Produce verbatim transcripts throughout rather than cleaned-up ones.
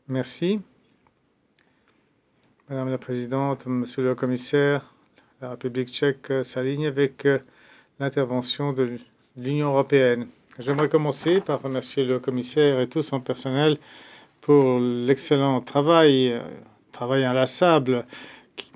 Merci. Madame la Présidente, Monsieur le Commissaire, la République tchèque s'aligne avec euh, l'intervention de l'Union européenne. J'aimerais commencer par remercier le commissaire et tout son personnel pour l'excellent travail, euh, travail inlassable qui-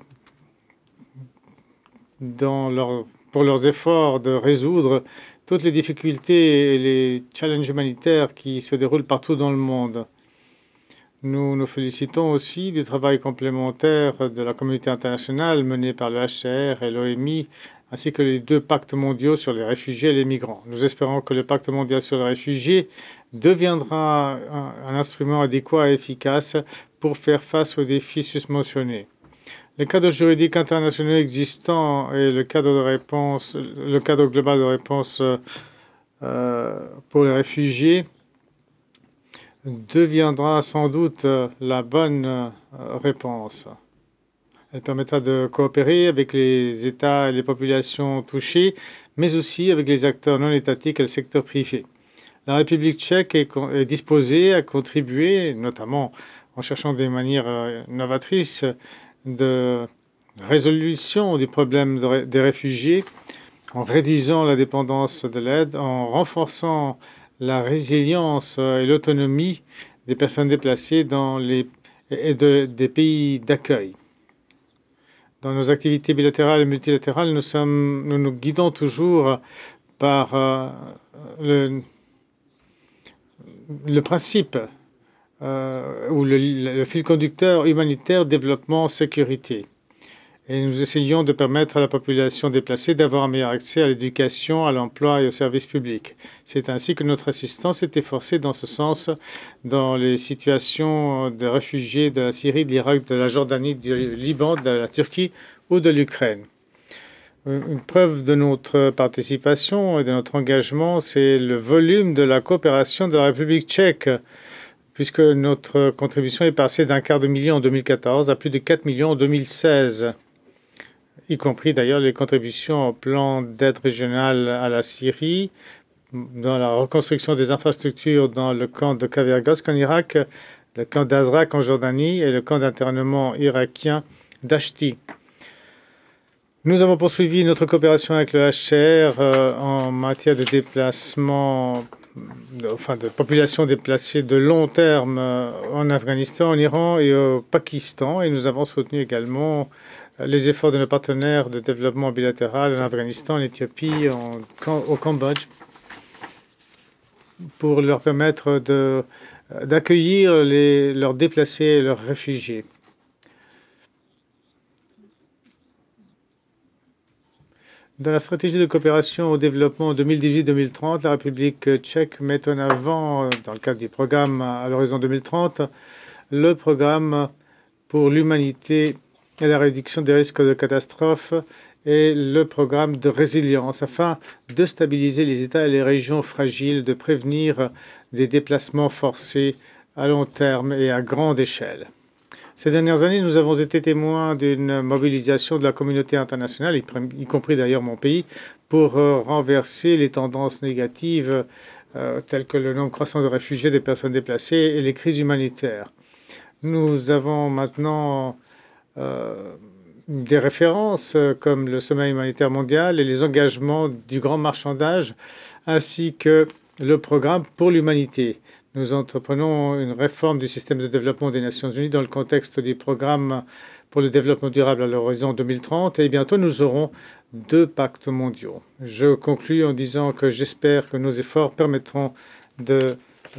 dans leur, pour leurs efforts de résoudre toutes les difficultés et les challenges humanitaires qui se déroulent partout dans le monde. Nous nous félicitons aussi du travail complémentaire de la communauté internationale mené par le H C R et l'O M I, ainsi que les deux pactes mondiaux sur les réfugiés et les migrants. Nous espérons que le pacte mondial sur les réfugiés deviendra un, un instrument adéquat et efficace pour faire face aux défis susmentionnés. Le cadre juridique international existant et le cadre de réponse, le cadre global de réponse euh, pour les réfugiés deviendra sans doute la bonne réponse. Elle permettra de coopérer avec les États et les populations touchées, mais aussi avec les acteurs non étatiques et le secteur privé. La République tchèque est, est disposée à contribuer, notamment en cherchant des manières novatrices de résolution du problème de, des réfugiés, en réduisant la dépendance de l'aide, en renforçant la résilience et l'autonomie des personnes déplacées dans les, et de, des pays d'accueil. Dans nos activités bilatérales et multilatérales, nous, sommes, nous nous guidons toujours par euh, le, le principe euh, ou le, le fil conducteur humanitaire, développement, sécurité. Et nous essayons de permettre à la population déplacée d'avoir un meilleur accès à l'éducation, à l'emploi et aux services publics. C'est ainsi que notre assistance s'est efforcée dans ce sens dans les situations de réfugiés de la Syrie, de l'Irak, de la Jordanie, du Liban, de la Turquie ou de l'Ukraine. Une preuve de notre participation et de notre engagement, c'est le volume de la coopération de la République tchèque, puisque notre contribution est passée d'un quart de million en deux mille quatorze à plus de quatre millions en deux mille seize. Y compris d'ailleurs les contributions au plan d'aide régionale à la Syrie, dans la reconstruction des infrastructures dans le camp de Kavergosk en Irak, le camp d'Azraq en Jordanie et le camp d'internement irakien d'Ashti. Nous avons poursuivi notre coopération avec le H C R euh, en matière de déplacement, de, enfin de population déplacée de long terme euh, en Afghanistan, en Iran et au Pakistan. Et nous avons soutenu également les efforts de nos partenaires de développement bilatéral en Afghanistan, en Éthiopie, en, au Cambodge, pour leur permettre de, d'accueillir les, leurs déplacés et leurs réfugiés. Dans la stratégie de coopération au développement deux mille dix-huit deux mille trente, la République tchèque met en avant, dans le cadre du programme à l'horizon deux mille trente, le programme pour l'humanité et la réduction des risques de catastrophes et le programme de résilience afin de stabiliser les États et les régions fragiles, de prévenir des déplacements forcés à long terme et à grande échelle. Ces dernières années, nous avons été témoins d'une mobilisation de la communauté internationale, y compris d'ailleurs mon pays, pour renverser les tendances négatives euh, telles que le nombre croissant de réfugiés, des personnes déplacées et les crises humanitaires. Nous avons maintenant euh, des références euh, comme le sommet humanitaire mondial et les engagements du grand marchandage, ainsi que le programme pour l'humanité. Nous entreprenons une réforme du système de développement des Nations Unies dans le contexte du programme pour le développement durable à l'horizon deux mille trente et bientôt nous aurons deux pactes mondiaux. Je conclus en disant que j'espère que nos efforts permettront de